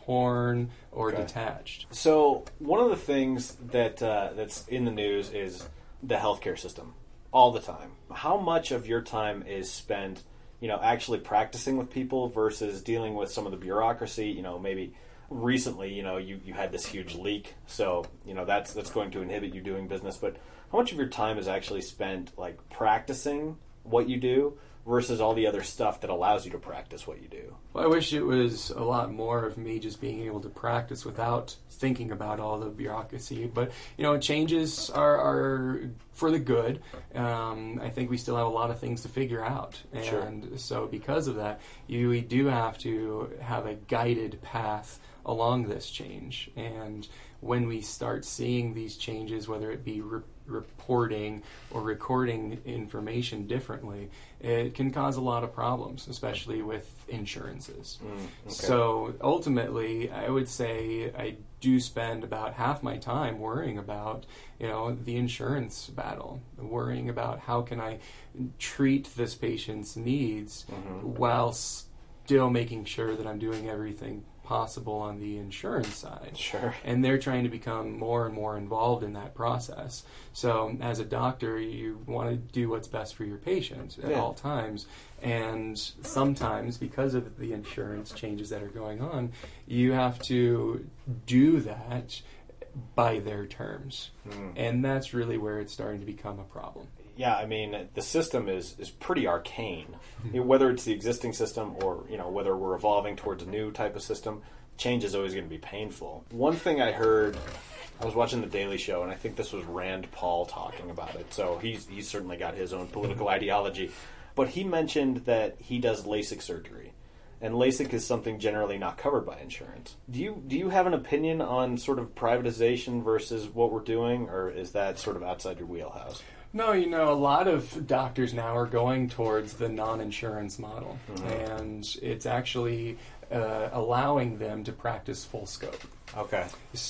torn, or okay. detached. So one of the things that uh, that's in the news is the healthcare system all the time. How much of your time is spent, you know, actually practicing with people versus dealing with some of the bureaucracy? You know, maybe recently, you know, you, you had this huge leak, so you know that's that's going to inhibit you doing business. But how much of your time is actually spent like practicing what you do versus all the other stuff that allows you to practice what you do? Well, I wish it was a lot more of me just being able to practice without thinking about all the bureaucracy. But, you know, changes are, are for the good. Um, I think we still have a lot of things to figure out. And Sure. so because of that, you we do have to have a guided path along this change. And when we start seeing these changes, whether it be re- reporting or recording information differently, it can cause a lot of problems, especially with insurances. Mm, okay. So ultimately, I would say I do spend about half my time worrying about, you know, the insurance battle, worrying about how can I treat this patient's needs Mm-hmm. while still making sure that I'm doing everything possible on the insurance side. Sure. And they're trying to become more and more involved in that process. So as a doctor, you want to do what's best for your patient at Yeah. all times. And sometimes, because of the insurance changes that are going on, you have to do that by their terms. Mm. And that's really where it's starting to become a problem. Yeah, I mean, the system is, is pretty arcane. You know, whether it's the existing system or, you know, whether we're evolving towards a new type of system, change is always going to be painful. One thing I heard, I was watching The Daily Show, and I think this was Rand Paul talking about it. So he's he's certainly got his own political ideology. But he mentioned that he does LASIK surgery. And LASIK is something generally not covered by insurance. Do you do you have an opinion on sort of privatization versus what we're doing, or is that sort of outside your wheelhouse? No, you know, a lot of doctors now are going towards the non-insurance model, Mm-hmm. and it's actually uh, allowing them to practice full scope. Okay.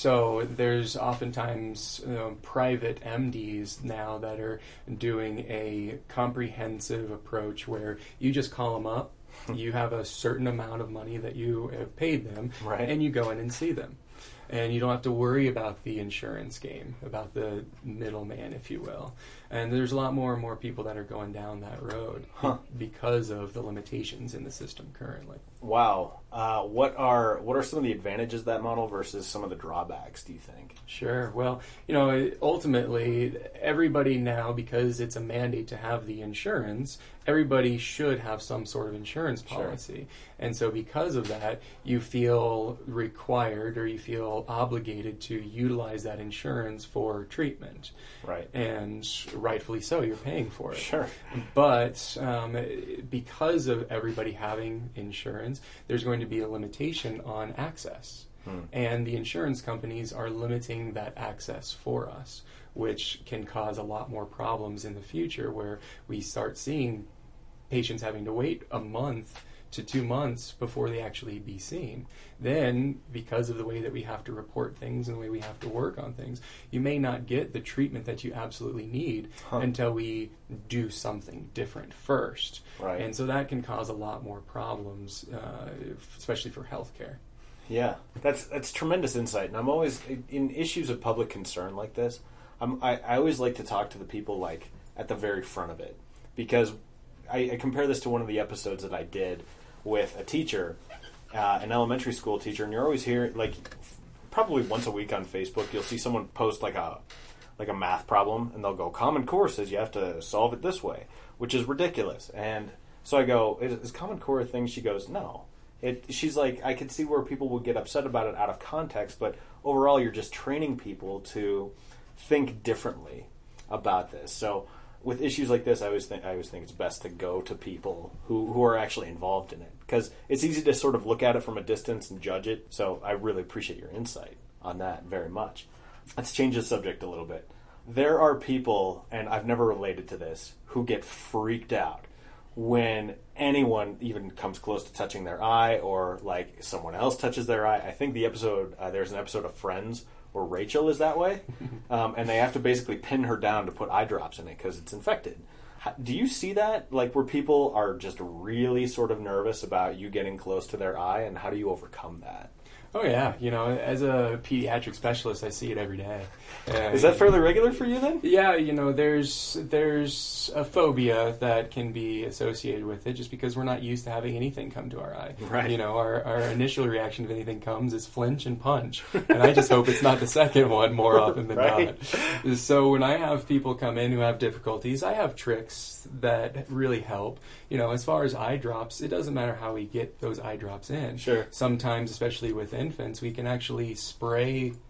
So there's oftentimes you know, private M Ds now that are doing a comprehensive approach where you just call them up, you have a certain amount of money that you have paid them, Right. and you go in and see them. And you don't have to worry about the insurance game, about the middleman, if you will. And there's a lot more and more people that are going down that road Huh. because of the limitations in the system currently. Wow. Uh, what are what are some of the advantages of that model versus some of the drawbacks, do you think? Sure. Well, you know, ultimately, everybody now, because it's a mandate to have the insurance, everybody should have some sort of insurance Sure. policy. And so because of that, you feel required or you feel obligated to utilize that insurance for treatment. Right. And rightfully so, you're paying for it. Sure. But um, because of everybody having insurance, there's going to be a limitation on access. Hmm. And the insurance companies are limiting that access for us, which can cause a lot more problems in the future where we start seeing patients having to wait a month to two months before they actually be seen. Then, because of the way that we have to report things and the way we have to work on things, you may not get the treatment that you absolutely need Huh. until we do something different first. Right. And so that can cause a lot more problems, uh, especially for healthcare. Yeah, that's that's tremendous insight, and I'm always in issues of public concern like this. I'm, I I always like to talk to the people like at the very front of it, because I, I compare this to one of the episodes that I did with a teacher, uh, an elementary school teacher, and you're always hearing like probably once a week on Facebook you'll see someone post like a like a math problem, and they'll go, Common Core says you have to solve it this way, which is ridiculous. And so I go, is, is Common Core a thing? She goes, no. It, she's like, I could see where people would get upset about it out of context, but overall you're just training people to think differently about this. So with issues like this, I always think I always think it's best to go to people who, who are actually involved in it, because it's easy to sort of look at it from a distance and judge it. So I really appreciate your insight on that very much. Let's change the subject a little bit. There are people, and I've never related to this, who get freaked out when anyone even comes close to touching their eye, or like someone else touches their eye. I think the episode, uh, there's an episode of Friends where Rachel is that way, um, and they have to basically pin her down to put eye drops in it because it's infected. How, do you see that, like where people are just really sort of nervous about you getting close to their eye, and how do you overcome that? Oh yeah, you know, as a pediatric specialist, I see it every day. Uh, Is that fairly regular for you then? Yeah, you know, there's there's a phobia that can be associated with it just because we're not used to having anything come to our eye. Right. You know, our, our initial reaction if anything comes is flinch and punch. And I just hope it's not the second one more often than Right. not. So when I have people come in who have difficulties, I have tricks that really help. You know, as far as eye drops, it doesn't matter how we get those eye drops in. Sure. Sometimes, especially with infants, we can actually spray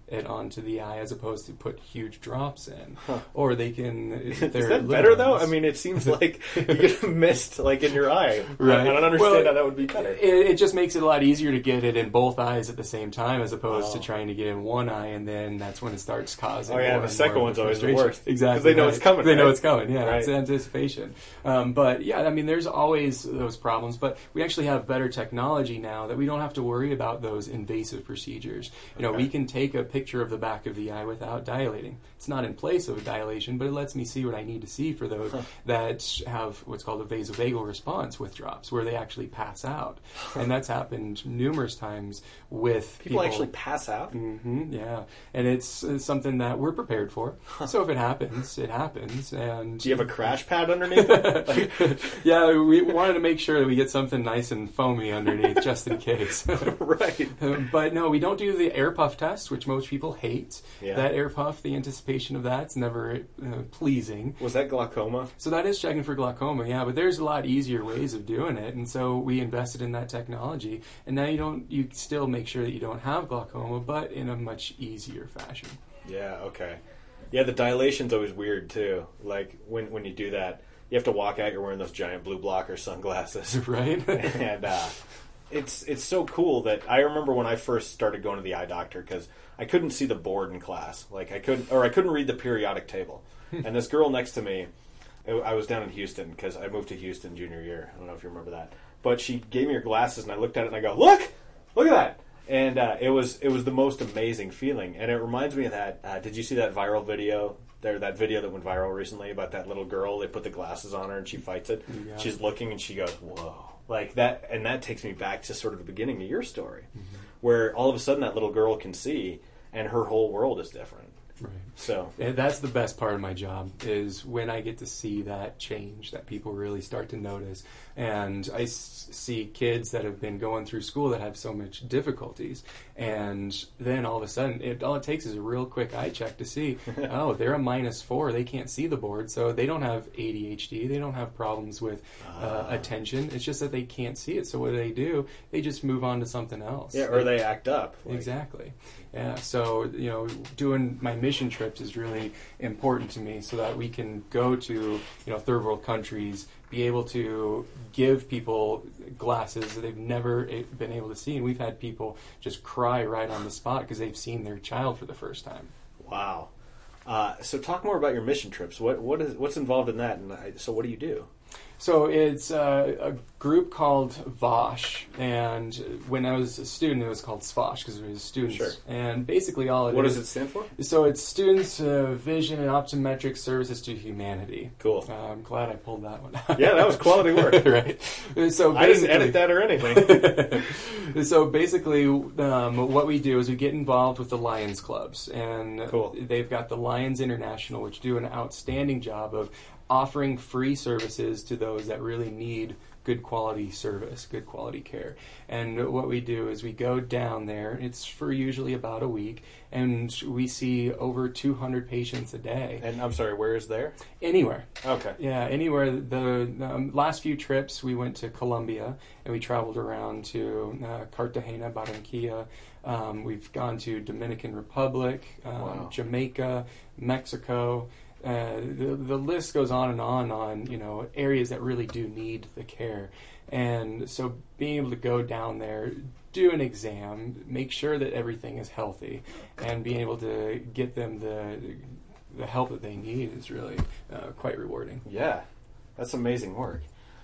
it onto the eye as opposed to put huge drops in. Huh. Or they can... Is that better, though? I mean, it seems like you get a mist, like, in your eye. Right. I don't understand well, how that would be better. It, it just makes it a lot easier to get it in both eyes at the same time as opposed oh. to trying to get in one eye, and then that's when it starts causing... Oh, yeah, more the and second more one's always the frustration. worst. Exactly. Because they know right. it's coming, They know right? it's coming, yeah. Right. It's anticipation. Um, but, yeah, I mean, there's always those problems, but we actually have better technology now that we don't have to worry about those invasive procedures. You know, Okay. we can take a picture of the back of the eye without dilating. It's not in place of a dilation, but it lets me see what I need to see for those huh. that have what's called a vasovagal response with drops, where they actually pass out. And that's happened numerous times with People, people. actually pass out? hmm yeah. And it's, uh, something that we're prepared for. So if it happens, it happens. And Do you have a crash pad underneath it? Like, yeah, we wanted to make sure that we get something nice and foamy underneath, just in case. right. But no, we don't do the air puff test, which most people hate. Yeah. That air puff, the anticipation of that's never uh, pleasing. Was that glaucoma? So that is checking for glaucoma, yeah. But there's a lot easier ways of doing it, and so we invested in that technology. And now you don't, you still make sure that you don't have glaucoma, but in a much easier fashion. Yeah, okay. Yeah, the dilation's always weird, too. Like, when, when you do that, you have to walk out, you're wearing those giant blue blocker sunglasses. Right? and uh, it's it's so cool that I remember when I first started going to the eye doctor, because I couldn't see the board in class. Like, I couldn't, or I couldn't read the periodic table. And this girl next to me, I was down in Houston, because I moved to Houston junior year. I don't know if you remember that. But she gave me her glasses, and I looked at it, and I go, look! Look at that! And uh, it was it was the most amazing feeling. And it reminds me of that, uh, did you see that viral video? There, that video that went viral recently about that little girl. They put the glasses on her and she fights it. Yeah. She's looking and she goes, "Whoa!" Like that, and that takes me back to sort of the beginning of your story, mm-hmm. where all of a sudden that little girl can see, and her whole world is different. Right. So and that's the best part of my job, is when I get to see that change that people really start to notice. And I s- see kids that have been going through school that have so much difficulties, and then all of a sudden, it, all it takes is a real quick eye check to see, oh, they're a minus four, they can't see the board, so they don't have A D H D, they don't have problems with uh, uh. attention, it's just that they can't see it. So what do they do? They just move on to something else. Yeah, or they act up. Like. Exactly. Yeah, so, you know, doing my mission trips is really important to me, so that we can go to, you know, third world countries, be able to give people glasses that they've never been able to see. And we've had people just cry right on the spot because they've seen their child for the first time. Wow. Uh, so talk more about your mission trips. What what is what's involved in that? And I, so what do you do? So it's uh, a group called VOSH, and when I was a student, it was called SVOSH because it was students. Sure. And basically, all it what is. What does it stand for? So it's Students uh, Vision and Optometric Services to Humanity. Cool. Uh, I'm glad I pulled that one out. Yeah, that was quality work. Right. So I didn't edit that or anything. So basically, um, what we do is we get involved with the Lions Clubs, and cool. They've got the Lions International, which do an outstanding job of offering free services to those that really need good quality service, good quality care. And what we do is we go down there, it's for usually about a week, and we see over two hundred patients a day. And I'm sorry, where is there? Anywhere. Okay. Yeah, anywhere. The um, last few trips we went to Colombia, and we traveled around to uh, Cartagena, Barranquilla. Um, we've gone to Dominican Republic, um, wow. Jamaica, Mexico. Uh, the the list goes on and on on you know areas that really do need the care, and so being able to go down there, do an exam, make sure that everything is healthy, and being able to get them the the help that they need is really uh, quite rewarding. Yeah, that's amazing work.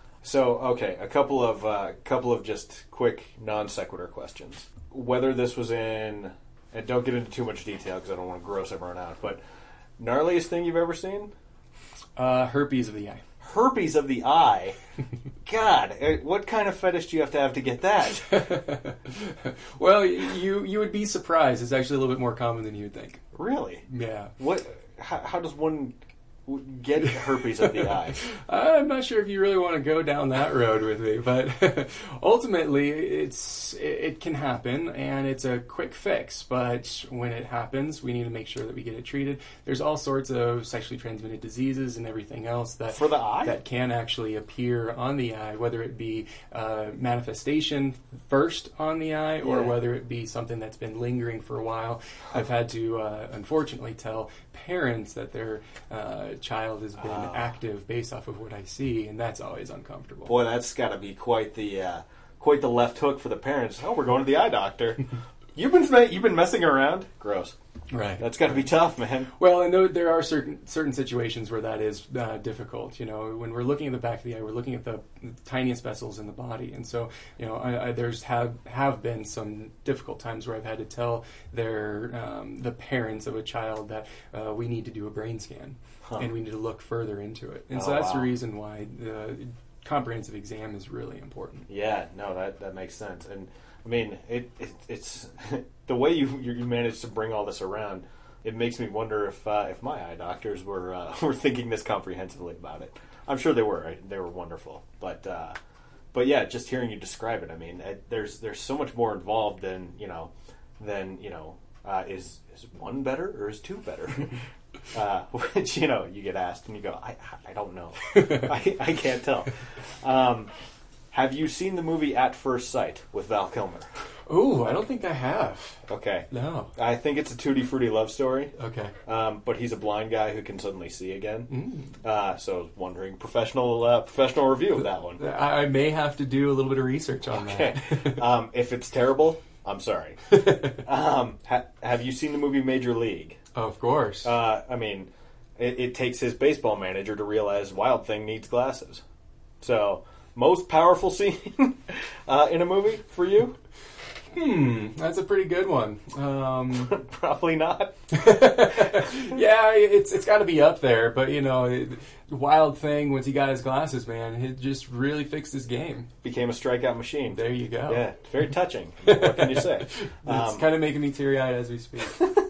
So okay, a couple of uh, couple of just quick non sequitur questions. Whether this was in, and don't get into too much detail because I don't want to gross everyone out, but. Gnarliest thing you've ever seen? Uh, herpes of the eye. Herpes of the eye? God, what kind of fetish do you have to have to get that? Well, you you would be surprised. It's actually a little bit more common than you would think. Really? Yeah. What? How, how does one get herpes of the eye? I'm not sure if you really want to go down that road with me, but ultimately it's it, it can happen, and it's a quick fix. But when it happens, we need to make sure that we get it treated. There's all sorts of sexually transmitted diseases and everything else that for the eye that can actually appear on the eye, whether it be uh, manifestation first on the eye, or yeah. whether it be something that's been lingering for a while. I've had to uh, unfortunately tell parents that their uh, child has been uh, active based off of what I see, and that's always uncomfortable. Boy, that's got to be quite the uh, quite the left hook for the parents. Oh, we're going to the eye doctor. You've been you've been messing around. Gross. Right. That's got to be tough, man. Well, and there, there are certain certain situations where that is uh, difficult. You know, when we're looking at the back of the eye, we're looking at the tiniest vessels in the body, and so you know, I, I, there's have have been some difficult times where I've had to tell their um, the parents of a child that uh, we need to do a brain scan, huh. and we need to look further into it. And oh, so that's wow. the reason why the comprehensive exam is really important. Yeah, no, that that makes sense. And I mean, it, it it's the way you you managed to bring all this around. It makes me wonder if uh, if my eye doctors were uh, were thinking this comprehensively about it. I'm sure they were. They were wonderful, but uh, but yeah, just hearing you describe it, I mean, it, there's there's so much more involved than you know than you know uh, is is one better or is two better? uh, which you know you get asked and you go, I I don't know, I I can't tell. Um, Have you seen the movie At First Sight with Val Kilmer? Ooh, I don't think I have. Okay. No. I think it's a tutti frutti love story. Okay. Um, but he's a blind guy who can suddenly see again. Mm. Uh, so I was wondering, professional uh, professional review of that one. I, I may have to do a little bit of research on okay. that. um, if it's terrible, I'm sorry. um, ha- have you seen the movie Major League? Of course. Uh, I mean, it, it takes his baseball manager to realize Wild Thing needs glasses. So... Most powerful scene uh, in a movie for you? Hmm, that's a pretty good one. Um, Probably not. yeah, it's it's got to be up there. But you know, it, Wild Thing, once he got his glasses, man, it just really fixed his game. Became a strikeout machine. There you go. Yeah, it's very touching. What can you say? It's Um, kind of making me teary-eyed as we speak.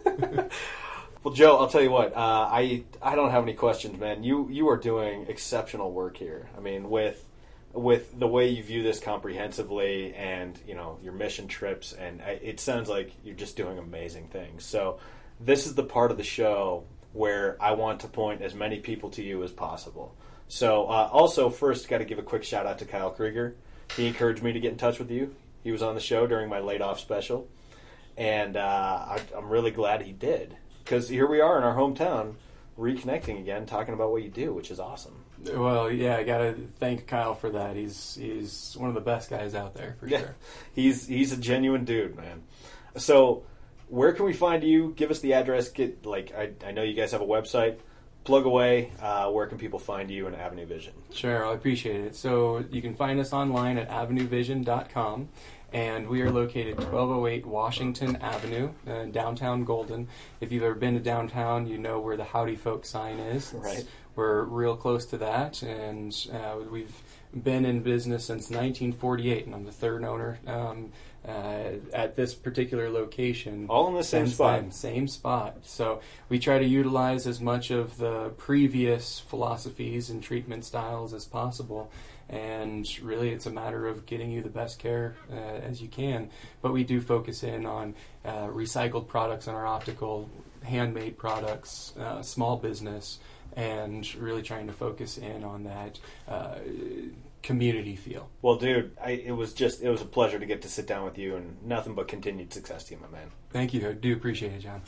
Well, Joe, I'll tell you what. Uh, I I don't have any questions, man. You you are doing exceptional work here. I mean, with. with the way you view this comprehensively and, you know, your mission trips, and it sounds like you're just doing amazing things. So this is the part of the show where I want to point as many people to you as possible. So uh, also, first, got to give a quick shout out to Kyle Krieger. He encouraged me to get in touch with you. He was on the show during my laid off special, and uh, I, I'm really glad he did, because here we are in our hometown reconnecting again, talking about what you do, which is awesome. Well, yeah, I gotta thank Kyle for that. He's he's one of the best guys out there for yeah. sure. He's he's a genuine dude, man. So, where can we find you? Give us the address. Get like I I know you guys have a website. Plug away. Uh, where can people find you and Avenue Vision? Sure, I appreciate it. So you can find us online at avenue vision dot com. And we are located twelve oh eight Washington Avenue, uh, downtown Golden. If you've ever been to downtown, you know where the Howdy Folk sign is. It's, right. We're real close to that, and uh, we've been in business since nineteen forty-eight, and I'm the third owner um, uh, at this particular location. All in the same spot. Then, same spot. So we try to utilize as much of the previous philosophies and treatment styles as possible. And really, it's a matter of getting you the best care uh, as you can. But we do focus in on uh, recycled products in our optical, handmade products, uh, small business, and really trying to focus in on that uh, community feel. Well, dude, I, it was just it was a pleasure to get to sit down with you, and nothing but continued success to you, my man. Thank you. I do appreciate it, John.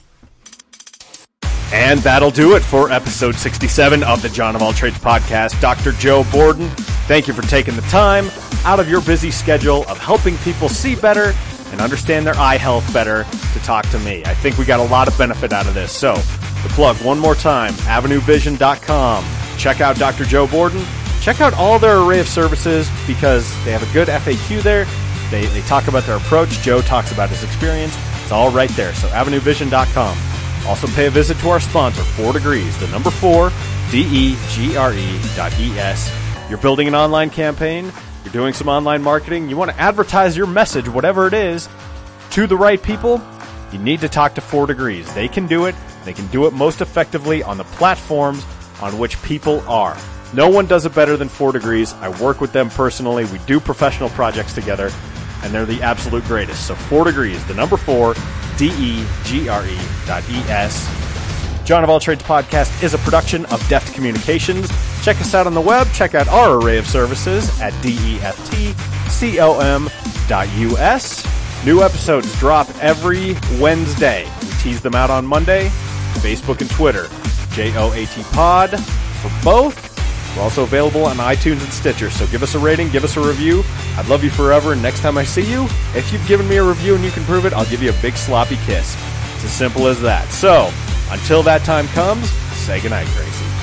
And that'll do it for episode sixty-seven of the John of All Trades podcast. Doctor Joe Borden, thank you for taking the time out of your busy schedule of helping people see better and understand their eye health better to talk to me. I think we got a lot of benefit out of this. So, the plug one more time, avenue vision dot com. Check out Doctor Joe Borden. Check out all their array of services because they have a good F A Q there. They, they talk about their approach. Joe talks about his experience. It's all right there. So, avenue vision dot com. Also pay a visit to our sponsor, Four Degrees, the number four, D E G R E dot E S. You're building an online campaign, you're doing some online marketing, you want to advertise your message, whatever it is, to the right people, you need to talk to Four Degrees. They can do it. They can do it most effectively on the platforms on which people are. No one does it better than Four Degrees. I work with them personally. We do professional projects together, and they're the absolute greatest. So Four Degrees, the number four, D E G R E dot E S. John of All Trades podcast is a production of Deft Communications. Check us out on the web. Check out our array of services at D E F T com dot U S. New episodes drop every Wednesday. We tease them out on Monday. Facebook and Twitter, J O A T Pod for both. We're also available on iTunes and Stitcher, so give us a rating, give us a review. I'd love you forever, and next time I see you, if you've given me a review and you can prove it, I'll give you a big sloppy kiss. It's as simple as that. So, until that time comes, say goodnight, Gracie.